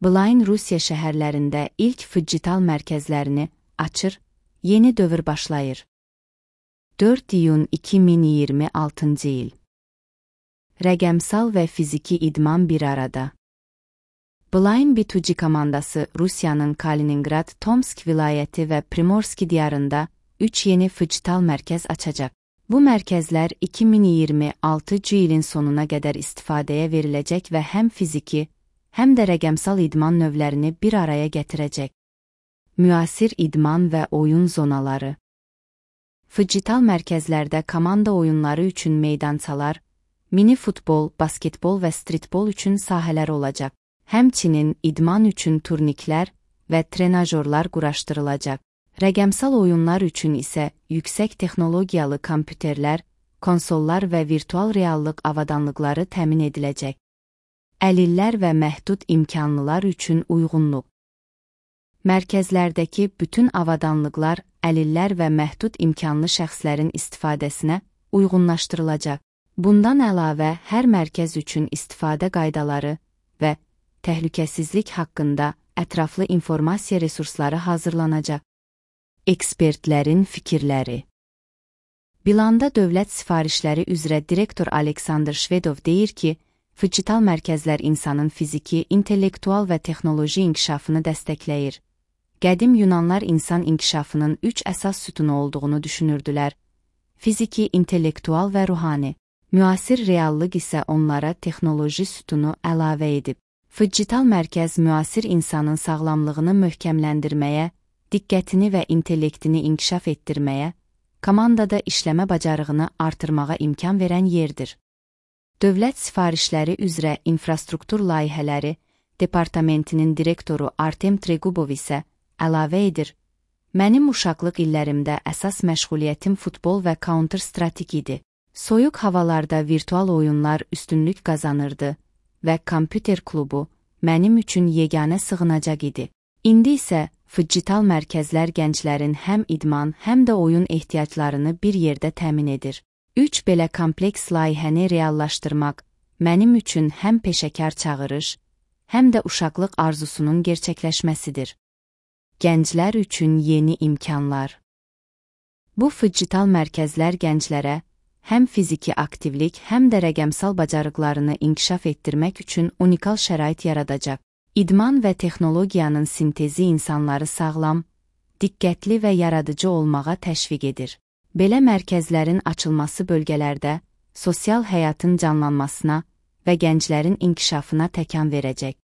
Beeline Rusiya şəhərlərində ilk digital mərkəzlərini açır, yeni dövr başlayır. 4 iyun 2026 il. Rəqəmsal və fiziki idman bir arada. Beeline B2G komandası Rusiyanın Kaliningrad, Tomsk vilayəti və Primorski diyarında 3 yeni digital mərkəz açacaq. Bu mərkəzlər 2026 ilin sonuna qədər istifadəyə veriləcək və həm fiziki, həm də rəqəmsal idman növlərini bir araya gətirəcək. Müasir idman və oyun zonaları. Digital mərkəzlərdə komanda oyunları üçün meydançalar, mini futbol, basketbol və streetbol üçün sahələr olacaq. Həmçinin idman üçün turniklər və trenajorlar quraşdırılacaq. Rəqəmsal oyunlar üçün isə yüksək texnologiyalı kompüterlər, konsollar və virtual reallıq avadanlıqları təmin ediləcək. Əlillər və məhdud imkanlılar üçün uyğunluq. Mərkəzlərdəki bütün avadanlıqlar əlillər və məhdud imkanlı şəxslərin istifadəsinə uyğunlaşdırılacaq. Bundan əlavə, hər mərkəz üçün istifadə qaydaları və təhlükəsizlik haqqında ətraflı informasiya resursları hazırlanacaq. Ekspertlərin fikirləri. Bilanda dövlət sifarişləri üzrə direktor Aleksandr Shvedov deyir ki, digital mərkəzlər insanın fiziki, intellektual və texnoloji inkişafını dəstəkləyir. Qədim Yunanlar insan inkişafının 3 əsas sütunu olduğunu düşünürdülər: fiziki, intellektual və ruhani. Müasir reallıq isə onlara texnoloji sütunu əlavə edib. Digital mərkəz müasir insanın sağlamlığını möhkəmləndirməyə, diqqətini və intellektini inkişaf etdirməyə, komandada işləmə bacarığını artırmağa imkan verən yerdir. Dövlət sifarişləri üzrə infrastruktur layihələri departamentinin direktoru Artem Tregubov isə əlavə edir: "Mənim uşaqlıq illərimdə əsas məşğuliyyətim futbol və Counter-Strike idi. Soyuq havalarda virtual oyunlar üstünlük qazanırdı və kompüter klubu mənim üçün yeganə sığınacaq idi. İndi isə digital mərkəzlər gənclərin həm idman, həm də oyun ehtiyaclarını bir yerdə təmin edir. 3 belə kompleks layihəni reallaşdırmaq mənim üçün həm peşəkar çağırış, həm də uşaqlıq arzusunun gerçəkləşməsidir." Gənclər üçün yeni imkanlar. Bu digital mərkəzlər gənclərə həm fiziki aktivlik, həm də rəqəmsal bacarıqlarını inkişaf etdirmək üçün unikal şərait yaradacaq. İdman və texnologiyanın sintezi insanları sağlam, diqqətli və yaradıcı olmağa təşviq edir. Belə mərkəzlərin açılması bölgələrdə sosial həyatın canlanmasına və gənclərin inkişafına təkan verəcək.